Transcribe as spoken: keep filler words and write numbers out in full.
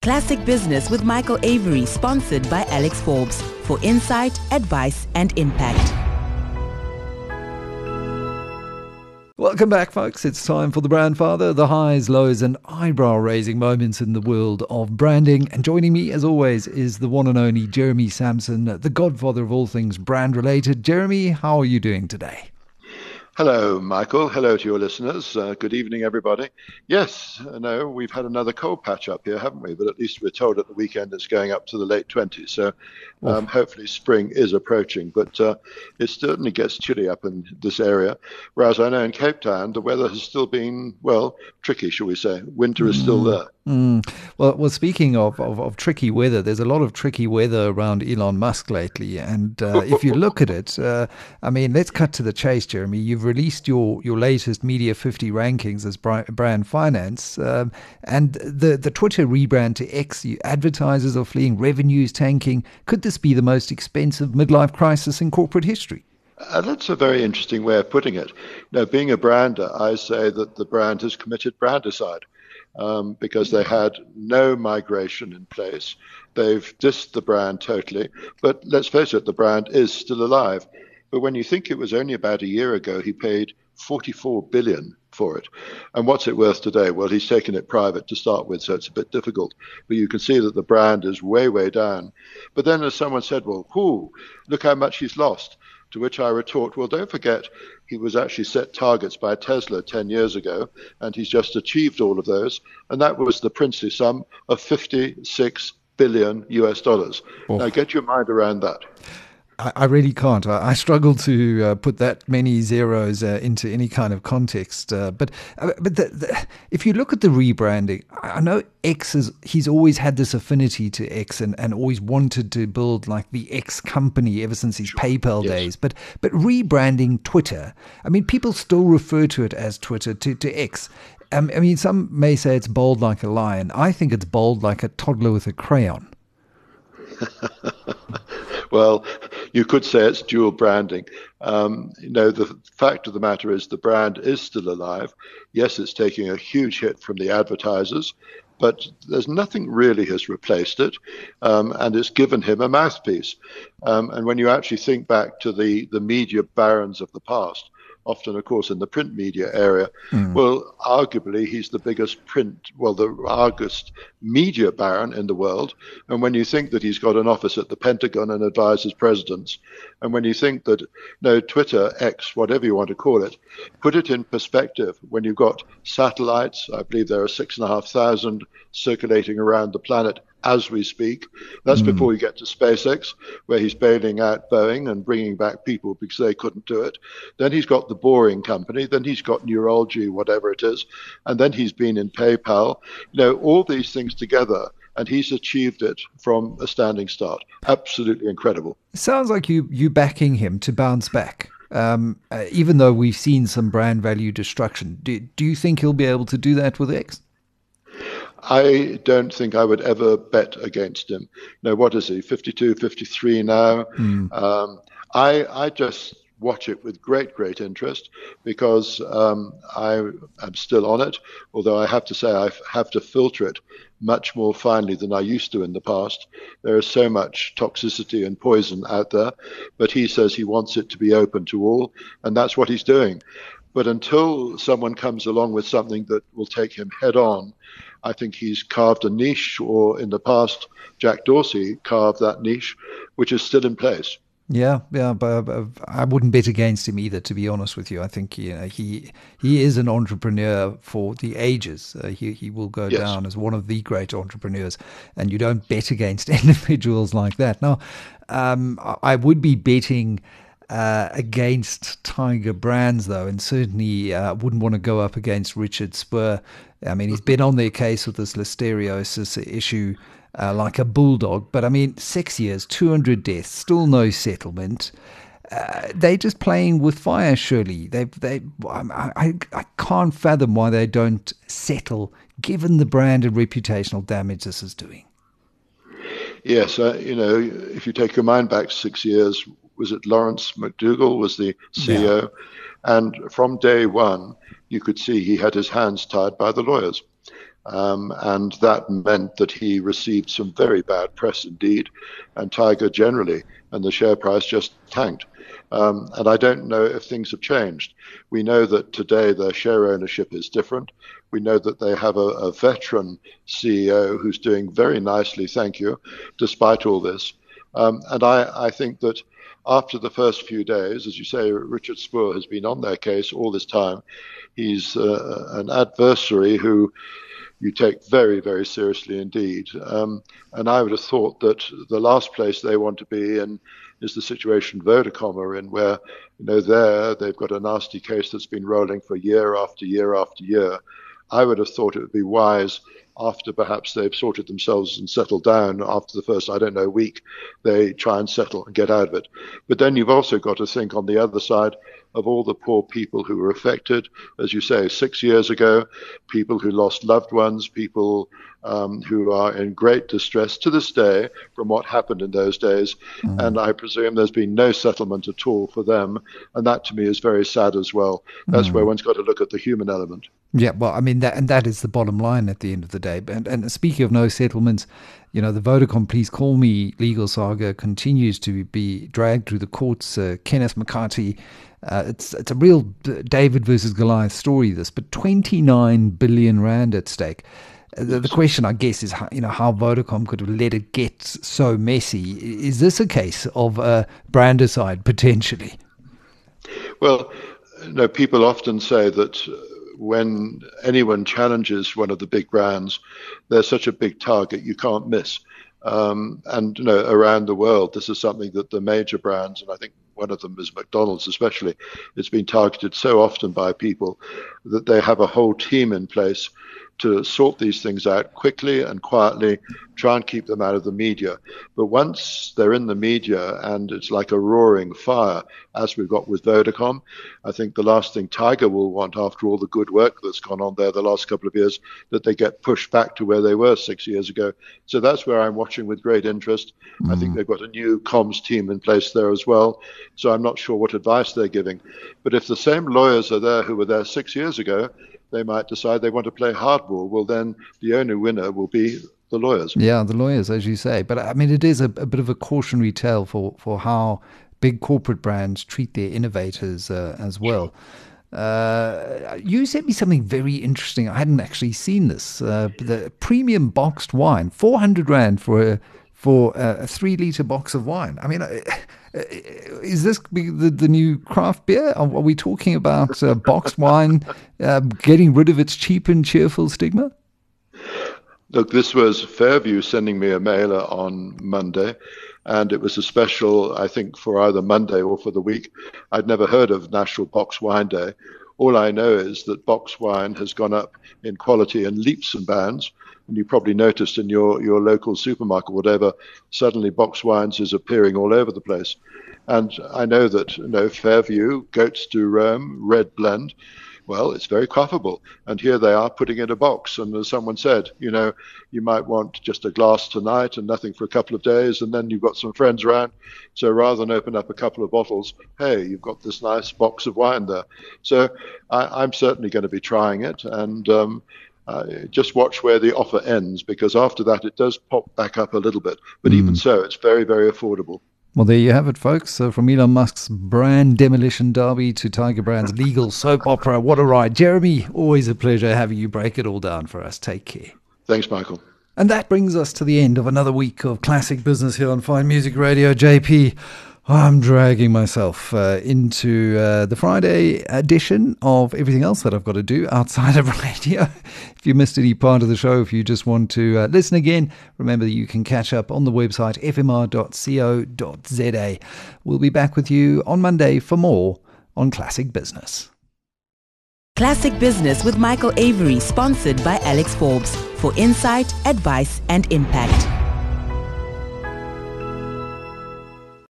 Classic Business with Michael Avery, sponsored by Alex Forbes, for insight, advice, and impact. Welcome back, folks. It's time for The Brand Father, the highs, lows, and eyebrow-raising moments in the world of branding. And joining me, as always, is the one and only Jeremy Sampson, the godfather of all things brand-related. Jeremy, how are you doing today? Hello, Michael. Hello to your listeners. Uh, good evening, everybody. Yes, no, we've had another cold patch up here, haven't we? But at least we're told at the weekend it's going up to the late twenties. So um, hopefully spring is approaching. But uh, it certainly gets chilly up in this area. Whereas I know in Cape Town, the weather has still been, well, tricky, shall we say. Winter is still there. Mm. Well, well, speaking of, of, of tricky weather, there's a lot of tricky weather around Elon Musk lately. And uh, if you look at it, uh, I mean, let's cut to the chase, Jeremy. You've released your, your latest Media fifty rankings as brand finance. Um, and the, the Twitter rebrand to X, advertisers are fleeing, revenues tanking. Could this be the most expensive midlife crisis in corporate history? Uh, that's a very interesting way of putting it. Now, being a brander, I say that the brand has committed brandicide. Um, because they had no migration in place. They've dissed the brand totally. But let's face it, the brand is still alive. But when you think it was only about a year ago, he paid forty-four billion dollars for it. And what's it worth today? Well, he's taken it private to start with, so it's a bit difficult. But you can see that the brand is way, way down. But then as someone said, well, whoo, look how much he's lost. To which I retort, well, don't forget, he was actually set targets by Tesla ten years ago, and he's just achieved all of those. And that was the princely sum of fifty-six billion U S dollars. Oh. Now, get your mind around that. I, I really can't. I, I struggle to uh, put that many zeros uh, into any kind of context. Uh, but uh, but the, the, if you look at the rebranding, I know X is, he's always had this affinity to X and, and always wanted to build like the X company ever since his sure. PayPal yes. days. But but rebranding Twitter, I mean, people still refer to it as Twitter, to, to X. Um, I mean, some may say it's bold like a lion. I think it's bold like a toddler with a crayon. Well, you could say it's dual branding. Um, you know, the fact of the matter is the brand is still alive. Yes, it's taking a huge hit from the advertisers, but there's nothing really has replaced it, um, and it's given him a mouthpiece. Um, and when you actually think back to the, the media barons of the past, often, of course, in the print media area, mm. well, arguably, he's the biggest print, well, the largest media baron in the world. And when you think that he's got an office at the Pentagon and advises presidents, and when you think that, no, Twitter, X, whatever you want to call it, put it in perspective. When you've got satellites, I believe there are six and a half thousand circulating around the planet as we speak. That's mm. before you get to SpaceX, where he's bailing out Boeing and bringing back people because they couldn't do it. Then he's got the Boring Company. Then he's got Neurology, whatever it is. And then he's been in PayPal. You know, all these things together, and he's achieved it from a standing start. Absolutely incredible. It sounds like you you backing him to bounce back. Um, uh, even though we've seen some brand value destruction. Do, do you think he'll be able to do that with X? I don't think I would ever bet against him. No, what is he, fifty-two, fifty-three now? Mm. Um, I, I just watch it with great, great interest because um, I am still on it, although I have to say I have to filter it much more finely than I used to in the past. There is so much toxicity and poison out there, but he says he wants it to be open to all, and that's what he's doing. But until someone comes along with something that will take him head on, I think he's carved a niche, or in the past, Jack Dorsey carved that niche, which is still in place. Yeah, yeah, but, but I wouldn't bet against him either, to be honest with you. I think you know, he he is an entrepreneur for the ages. Uh, he he will go yes. down as one of the great entrepreneurs, and you don't bet against individuals like that. Now, um, I would be betting uh, against Tiger Brands, though, and certainly uh, wouldn't want to go up against Richard Spur. I mean, he's been on their case with this listeriosis issue uh, like a bulldog. But, I mean, six years, two hundred deaths, still no settlement. Uh, they're just playing with fire, surely. They, they, I, I, I can't fathom why they don't settle, given the brand and reputational damage this is doing. Yes, uh, you know, if you take your mind back six years, was it Lawrence McDougall was the C E O? Yeah. And from day one, you could see he had his hands tied by the lawyers. Um, and that meant that he received some very bad press indeed, and Tiger generally, and the share price just tanked. Um, and I don't know if things have changed. We know that today their share ownership is different. We know that they have a, a veteran C E O who's doing very nicely, thank you, despite all this. Um, and I, I think that after the first few days, as you say, Richard Spoor has been on their case all this time. He's uh, an adversary who you take very, very seriously indeed. Um, and I would have thought that the last place they want to be in is the situation Vodacom are in, where, you know, there they've got a nasty case that's been rolling for year after year after year. I would have thought it would be wise, after perhaps they've sorted themselves and settled down after the first, I don't know, week, they try and settle and get out of it. But then you've also got to think on the other side of all the poor people who were affected, as you say, six years ago, people who lost loved ones, people um, who are in great distress to this day from what happened in those days. Mm. And I presume there's been no settlement at all for them. And that to me is very sad as well. That's mm. where one's got to look at the human element. Yeah, well, I mean, that, and that is the bottom line at the end of the day. And, and speaking of no settlements, you know, the Vodacom Please Call Me legal saga continues to be dragged through the courts. Uh, Kenneth McCarthy, uh, it's it's a real David versus Goliath story, this, but twenty-nine billion rand at stake. Uh, the, the question, I guess, is how, you know, how Vodacom could have let it get so messy. Is this a case of uh, brandercide, potentially? Well, no, people often say that when anyone challenges one of the big brands, they're such a big target you can't miss. Um, and you know, around the world, this is something that the major brands, and I think one of them is McDonald's especially, it's been targeted so often by people that they have a whole team in place to sort these things out quickly and quietly, try and keep them out of the media. But once they're in the media and it's like a roaring fire, as we've got with Vodacom, I think the last thing Tiger will want after all the good work that's gone on there the last couple of years, that they get pushed back to where they were six years ago. So that's where I'm watching with great interest. Mm. I think they've got a new comms team in place there as well. So I'm not sure what advice they're giving. But if the same lawyers are there who were there six years ago, they might decide they want to play hardball. Well, then the only winner will be the lawyers. Yeah, the lawyers, as you say. But I mean, it is a, a bit of a cautionary tale for, for how big corporate brands treat their innovators uh, as well. Uh, you sent me something very interesting. I hadn't actually seen this. Uh, the premium boxed wine, four hundred rand for a, for a three litre box of wine. I mean, uh, is this the, the new craft beer? Are, are we talking about uh, boxed wine uh, getting rid of its cheap and cheerful stigma? Look, this was Fairview sending me a mailer on Monday, and it was a special, I think, for either Monday or for the week. I'd never heard of National Box Wine Day. All I know is that box wine has gone up in quality in leaps and bounds. And you probably noticed in your, your local supermarket, whatever, suddenly box wines is appearing all over the place. And I know that, you know, Fairview, Goats do Rome, Red Blend, well, it's very quaffable. And here they are putting in a box. And as someone said, you know, you might want just a glass tonight and nothing for a couple of days, and then you've got some friends around. So rather than open up a couple of bottles, hey, you've got this nice box of wine there. So I, I'm certainly going to be trying it. And um, Uh, just watch where the offer ends, because after that it does pop back up a little bit. But mm. even so, it's very, very affordable. Well, there you have it, folks. So from Elon Musk's brand demolition derby to Tiger Brand's legal soap opera, what a ride. Jeremy, always a pleasure having you break it all down for us. Take care. Thanks, Michael. And that brings us to the end of another week of Classic Business here on Fine Music Radio. J P, I'm dragging myself uh, into uh, the Friday edition of everything else that I've got to do outside of radio. If you missed any part of the show, if you just want to uh, listen again, remember that you can catch up on the website f m r dot co dot z a. We'll be back with you on Monday for more on Classic Business. Classic Business with Michael Avery, sponsored by Alex Forbes, for insight, advice and impact.